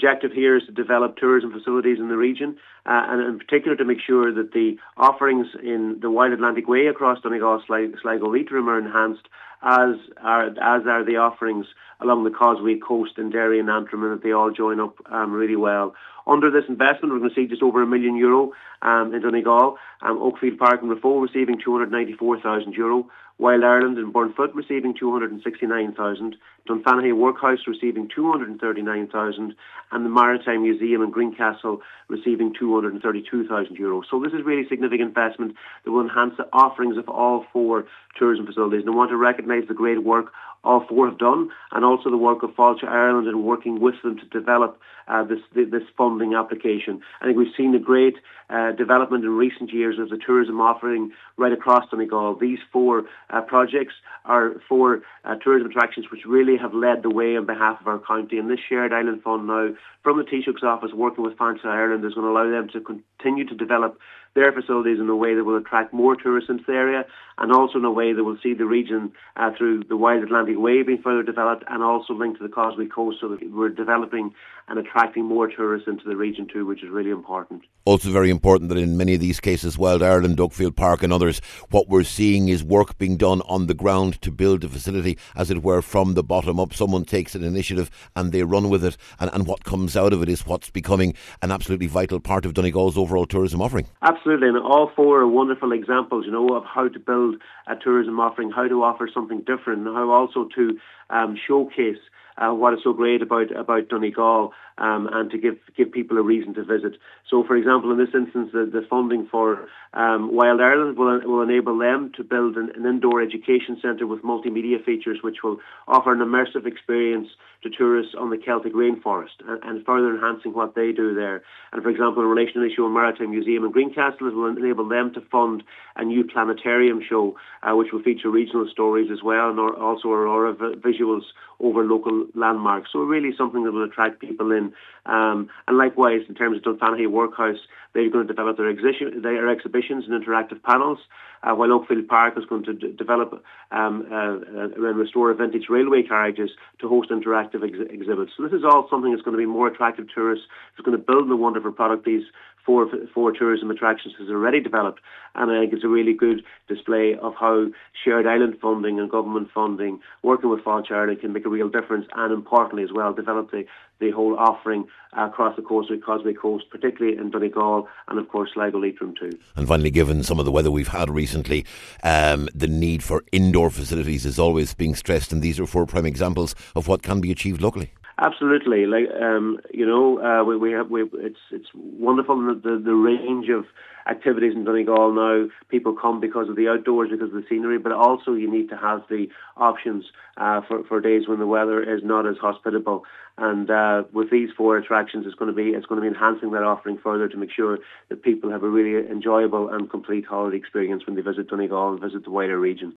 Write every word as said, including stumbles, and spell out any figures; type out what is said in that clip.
objective here is to develop tourism facilities in the region, uh, and in particular to make sure that the offerings in the Wild Atlantic Way across Donegal, Sligo, Leitrim are enhanced, as are as are the offerings along the Causeway Coast in Derry and Antrim, and that they all join up um, really well. Under this investment, we're going to see just over a million euro um, in Donegal, um, Oakfield Park in Raphoe receiving two hundred ninety-four thousand euro, Wild Ireland in Burnfoot receiving two hundred sixty-nine thousand, Dunfanaghy Workhouse receiving two hundred thirty-nine thousand, and the Maritime Museum in Greencastle receiving two hundred thirty-two thousand euro. So this is really significant investment that will enhance the offerings of all four tourism facilities. And I want to recognise the great work all four have done, and also the work of Fáilte Ireland in working with them to develop uh, this this funding application. I think we've seen a great uh, development in recent years of the tourism offering right across Donegal. These four uh, projects are four uh, tourism attractions which really have led the way on behalf of our county, and this shared island fund now from the Taoiseach's office working with Fáilte Ireland is going to allow them to continue to develop their facilities in a way that will attract more tourists into the area, and also in a way that will see the region uh, through the Wild Atlantic Way being further developed and also linked to the Causeway Coast, so that we're developing and attracting more tourists into the region too, which is really important. Also very important that in many of these cases, Wild Ireland, Oakfield Park and others, what we're seeing is work being done on the ground to build a facility, as it were, from the bottom up. Someone takes an initiative and they run with it, and, and what comes out of it is what's becoming an absolutely vital part of Donegal's overall tourism offering. Absolutely, and all four are wonderful examples, you know, of how to build a tourism offering, how to offer something different, and how also to um, showcase Uh, what is so great about about Donegal, um, and to give give people a reason to visit. So, for example, in this instance, the, the funding for um, Wild Ireland will will enable them to build an, an indoor education centre with multimedia features, which will offer an immersive experience to tourists on the Celtic rainforest, and, and further enhancing what they do there. And, for example, in relation to the show Maritime Museum in Greencastle, it will enable them to fund a new planetarium show, uh, which will feature regional stories as well, and also aurora visuals over local landmarks. So really something that will attract people in. Um, and likewise, in terms of Dunfanaghy Workhouse, they're going to develop their, exhibition, their exhibitions and interactive panels, uh, while Oakfield Park is going to d- develop um, uh, uh, and restore vintage railway carriages to host interactive ex- exhibits. So this is all something that's going to be more attractive to tourists. It's going to build the wonderful product these four, four tourism attractions has already developed, and I think it's a really good display of how shared island funding and government funding, working with Fáilte Ireland, can make a real difference, and importantly as well, develop the, the whole offering uh, across the Causeway, Causeway Coast, particularly in Donegal and of course Sligo Leitrim too. And finally, given some of the weather we've had recently, um, the need for indoor facilities is always being stressed, and these are four prime examples of what can be achieved locally. Absolutely, like um, you know, uh, we, we have we, it's it's wonderful the, the the range of activities in Donegal now. People come because of the outdoors, because of the scenery, but also you need to have the options uh, for for days when the weather is not as hospitable. And uh, with these four attractions, it's going to be it's going to be enhancing that offering further to make sure that people have a really enjoyable and complete holiday experience when they visit Donegal and visit the wider region.